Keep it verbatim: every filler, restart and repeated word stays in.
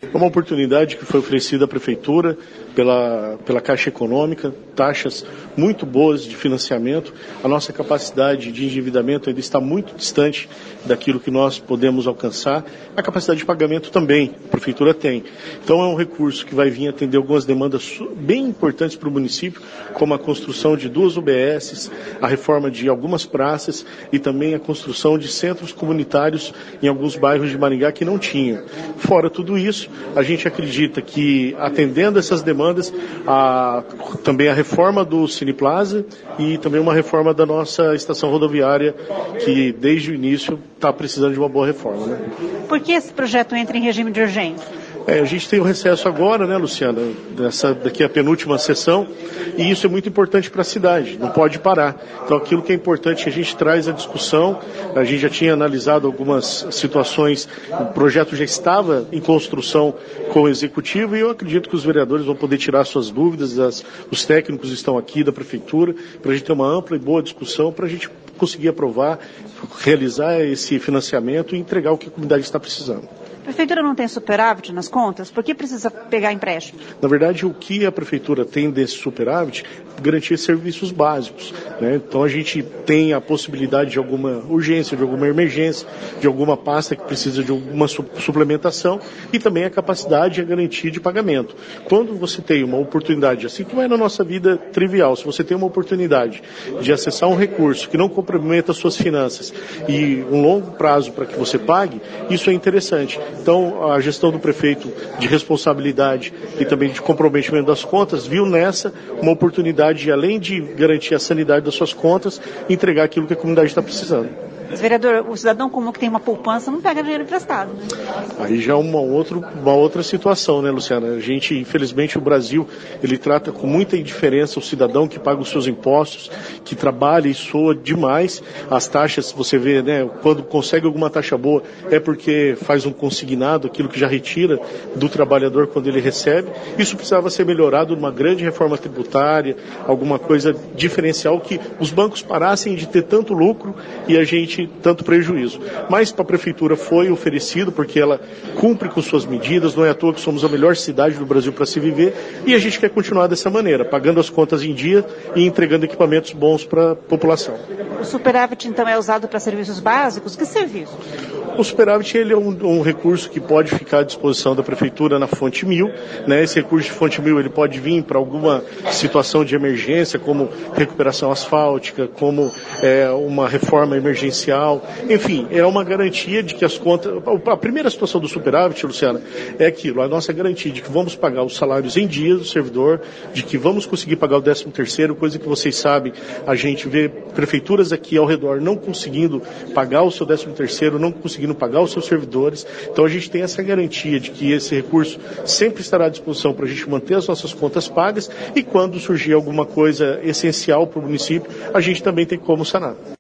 É uma oportunidade que foi oferecida à Prefeitura pela, pela Caixa Econômica, taxas muito boas de financiamento. A nossa capacidade de endividamento ainda está muito distante daquilo que nós podemos alcançar. A capacidade de pagamento também, a Prefeitura tem. Então é um recurso que vai vir atender algumas demandas bem importantes para o município, como a construção de duas U B Ss, a reforma de algumas praças e também a construção de centros comunitários em alguns bairros de Maringá que não tinham. Fora tudo isso, a gente acredita que, atendendo essas demandas, a, também a reforma do Cine Plaza e também uma reforma da nossa estação rodoviária, que desde o início está precisando de uma boa reforma, né? Por que esse projeto entra em regime de urgência? É, a gente tem o recesso agora, né, Luciana, dessa, daqui a penúltima sessão, e isso é muito importante para a cidade, não pode parar. Então aquilo que é importante, a gente traz a discussão, a gente já tinha analisado algumas situações, o projeto já estava em construção com o Executivo, e eu acredito que os vereadores vão poder tirar suas dúvidas, as, os técnicos estão aqui da Prefeitura, para a gente ter uma ampla e boa discussão, para a gente conseguir aprovar, realizar esse financiamento e entregar o que a comunidade está precisando. A Prefeitura não tem superávit nas contas? Por que precisa pegar empréstimo? Na verdade, o que a Prefeitura tem desse superávit é garantir serviços básicos, né? Então a gente tem a possibilidade de alguma urgência, de alguma emergência, de alguma pasta que precisa de alguma su- suplementação e também a capacidade e a garantia de pagamento. Quando você tem uma oportunidade, assim como é na nossa vida trivial, se você tem uma oportunidade de acessar um recurso que não comprometa as suas finanças e um longo prazo para que você pague, isso é interessante. Então, a gestão do prefeito de responsabilidade e também de comprometimento das contas viu nessa uma oportunidade de, além de garantir a sanidade das suas contas, entregar aquilo que a comunidade está precisando. Mas, vereador, o cidadão comum que tem uma poupança não pega dinheiro emprestado, né? Aí já é uma, outro, uma outra situação, né, Luciana? A gente, infelizmente, o Brasil, ele trata com muita indiferença o cidadão que paga os seus impostos, que trabalha e soa demais. As taxas, você vê, né, quando consegue alguma taxa boa, é porque faz um consignado, aquilo que já retira do trabalhador quando ele recebe. Isso precisava ser melhorado numa grande reforma tributária, alguma coisa diferencial, que os bancos parassem de ter tanto lucro e a gente tanto prejuízo. Mas para a Prefeitura foi oferecido, porque ela cumpre com suas medidas, não é à toa que somos a melhor cidade do Brasil para se viver, e a gente quer continuar dessa maneira, pagando as contas em dia e entregando equipamentos bons para a população. O superávit, então, é usado para serviços básicos? Que serviços? O superávit, ele é um, um recurso que pode ficar à disposição da Prefeitura na Fonte Mil, né? Esse recurso de Fonte Mil, ele pode vir para alguma situação de emergência, como recuperação asfáltica, como é, uma reforma emergencial, enfim, é uma garantia de que as contas... A primeira situação do superávit, Luciana, é aquilo, a nossa garantia de que vamos pagar os salários em dia do servidor, de que vamos conseguir pagar o décimo terceiro, coisa que vocês sabem, a gente vê prefeituras aqui ao redor não conseguindo pagar o seu décimo terceiro, não conseguindo pagar os seus servidores. Então a gente tem essa garantia de que esse recurso sempre estará à disposição para a gente manter as nossas contas pagas e quando surgir alguma coisa essencial para o município, a gente também tem como sanar.